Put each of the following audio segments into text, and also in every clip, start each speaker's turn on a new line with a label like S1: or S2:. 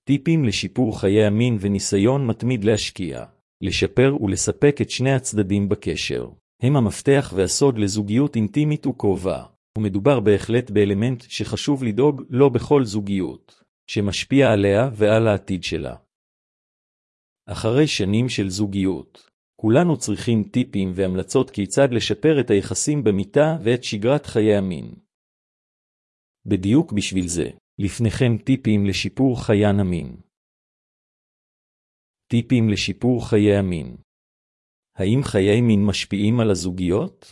S1: טיפים לשיפור חיי המין וניסיון מתמיד להשקיע, לשפר ולספק את שני הצדדים בקשר. הם המפתח והסוד לזוגיות אינטימית וקרובה, ומדובר בהחלט באלמנט שחשוב לדאוג לו בכל זוגיות, שמשפיע עליה ועל העתיד שלה. אחרי שנים של זוגיות, כולנו צריכים טיפים והמלצות כיצד לשפר את היחסים במיטה ואת שגרת חיי המין. בדיוק בשביל זה, לפניכם טיפים לשיפור חיי המין. טיפים לשיפור חיי המין. האם חיי מין משפיעים על הזוגיות?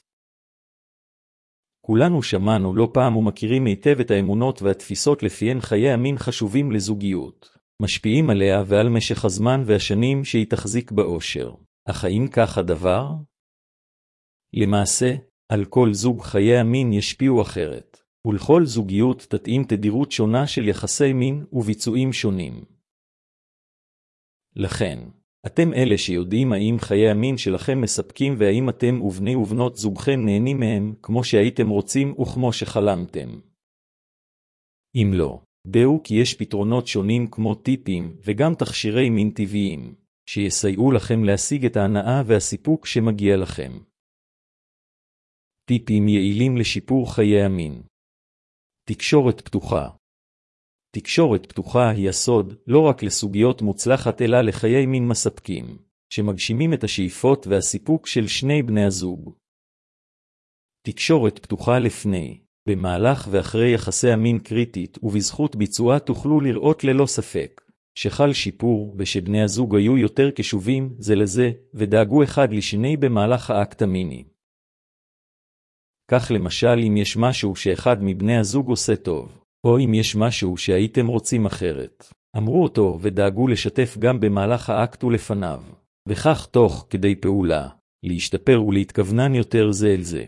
S1: כולנו שמענו לא פעם ומכירים היטב את האמונות והתפיסות לפיהן חיי המין חשובים לזוגיות, משפיעים עליה ועל משך הזמן והשנים שהיא תחזיק באושר. אך האם כך הדבר? למעשה, על כל זוג חיי המין ישפיעו אחרת, ולכל זוגיות תתאים תדירות שונה של יחסי מין וביצועים שונים. לכן, אתם אלה שיודעים האם חיי המין שלכם מספקים והאם אתם ובני ובנות זוגכם נהנים מהם כמו שהייתם רוצים וכמו שחלמתם. אם לא, דעו כי יש פתרונות שונים כמו טיפים וגם תכשירי מין טבעיים, שיסייעו לכם להשיג את ההנאה והסיפוק שמגיע לכם. טיפים יעילים לשיפור חיי המין. תקשורת פתוחה. תקשורת פתוחה היא הסוד לא רק לסוגיות מוצלחת אלא לחיי מין מספקים, שמגשימים את השאיפות והסיפוק של שני בני הזוג. תקשורת פתוחה לפני, במהלך ואחרי יחסי המין קריטית ובזכות ביצועה תוכלו לראות ללא ספק, שחל שיפור ושבני הזוג היו יותר קשובים זה לזה ודאגו אחד לשני במהלך האקט המיני. כך למשל אם יש משהו שאחד מבני הזוג עושה טוב, או אם יש משהו שהייתם רוצים אחרת, אמרו אותו ודאגו לשתף גם במהלך האקט ולפניו, וכך תוך כדי פעולה, להשתפר ולהתכוונן יותר זה אל זה.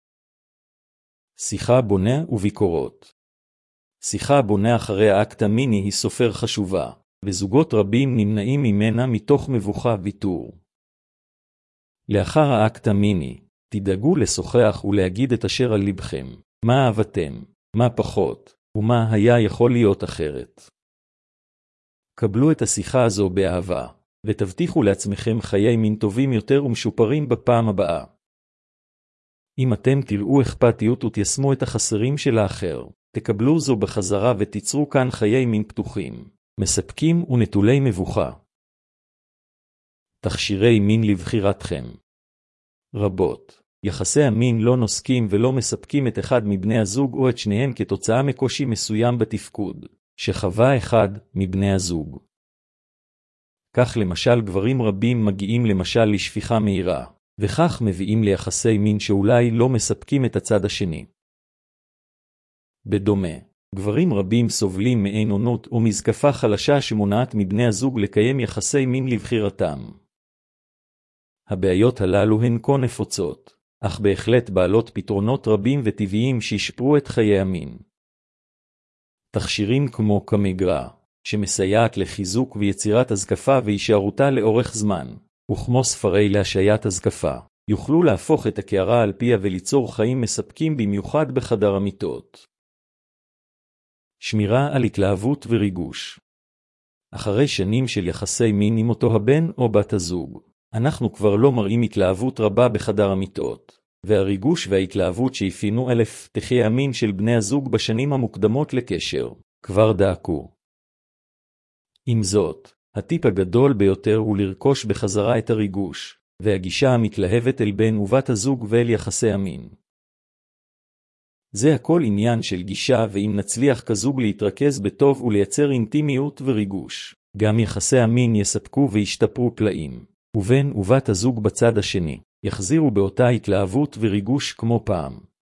S1: שיחה בונה וביקורות. שיחה בונה אחרי האקט המיני היא סופר חשובה, וזוגות רבים נמנעים ממנה מתוך מבוכה ויתור. לאחר האקט המיני, תדאגו לשוחח ולהגיד את אשר על לבכם, מה אהבתם, מה פחות, ומה היה יכול להיות אחרת. קבלו את השיחה הזו באהבה, ותבטיחו לעצמכם חיי מין טובים יותר ומשופרים בפעם הבאה. אם אתם תראו אכפתיות ותיישמו את החסרים של האחר, תקבלו זו בחזרה ותיצרו כאן חיי מין פתוחים, מספקים ונטולי מבוכה. תכשירי מין לבחירתכם. רבות, יחסי המין לא נוסקים ולא מספקים את אחד מבני הזוג או את שניהם כתוצאה מקושי מסוים בתפקוד, שחווה אחד מבני הזוג. כך למשל גברים רבים מגיעים למשל לשפיכה מהירה, וכך מביאים ליחסי מין שאולי לא מספקים את הצד השני. בדומה, גברים רבים סובלים מעין עונות או מזקפה חלשה שמונעת מבני הזוג לקיים יחסי מין לבחירתם. הבעיות הללו הן כה נפוצות, אך בהחלט בעלות פתרונות רבים וטבעיים שישפרו את חיי המין. תכשירים כמו קמגרה, שמסייעת לחיזוק ויצירת הזקפה והישארותה לאורך זמן, וכמו ספרי להשעיית הזקפה, יוכלו להפוך את הקערה על פיה וליצור חיים מספקים במיוחד בחדר המיטות. שמירה על התלהבות וריגוש. אחרי שנים של יחסי מין עם אותו הבן או בת הזוג, אנחנו כבר לא מראים התלהבות רבה בחדר המיטות, והריגוש וההתלהבות שאפיינו תחי המין של בני הזוג בשנים המוקדמות לקשר, כבר דעקו. עם זאת, הטיפ הגדול ביותר הוא לרכוש בחזרה את הריגוש, והגישה המתלהבת אל בן ובת הזוג ואל יחסי המין. זה הכל עניין של גישה, ואם נצליח כזוג להתרכז בטוב ולייצר אינטימיות וריגוש, גם יחסי המין יספקו וישתפרו פלאים, ובן ובת הזוג בצד השני יחזירו באותה התלהבות וריגוש כמו פעם.